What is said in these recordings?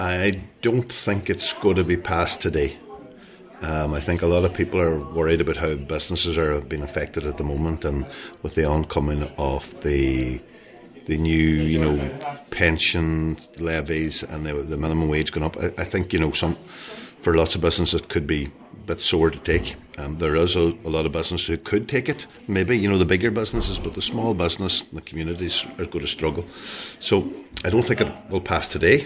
I don't think it's going to be passed today. I think a lot of people are worried about how businesses are being affected at the moment, and with the oncoming of the new, pension levies and the minimum wage going up. I think, for lots of businesses it could be a bit sore to take. There is a lot of businesses who could take it, maybe, the bigger businesses, but the small business, the communities are going to struggle. So I don't think it will pass today.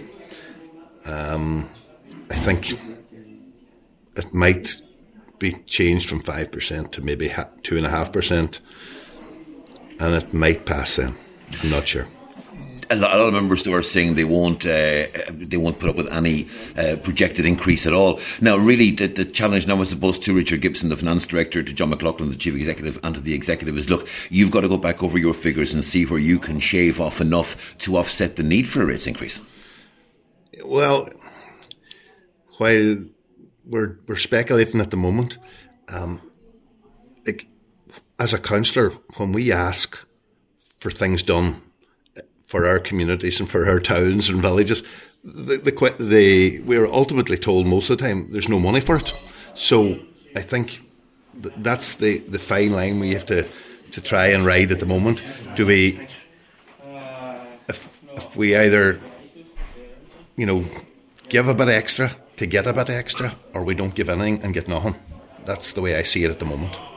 I think it might be changed from 5% to maybe 2.5%, and it might pass then. I'm not sure. A lot of members are saying they won't put up with any projected increase at all. Now, really, the challenge now, I suppose, to Richard Gibson, the finance director, to John McLaughlin, the chief executive, and to the executive is, look, you've got to go back over your figures and see where you can shave off enough to offset the need for a rates increase. Well, while we're speculating at the moment, as a councillor, when we ask for things done for our communities and for our towns and villages, we're ultimately told most of the time there's no money for it. So I think that's the fine line we have to try and ride at the moment. Do we, if we either, give a bit extra to get a bit extra, or we don't give anything and get nothing? That's the way I see it at the moment.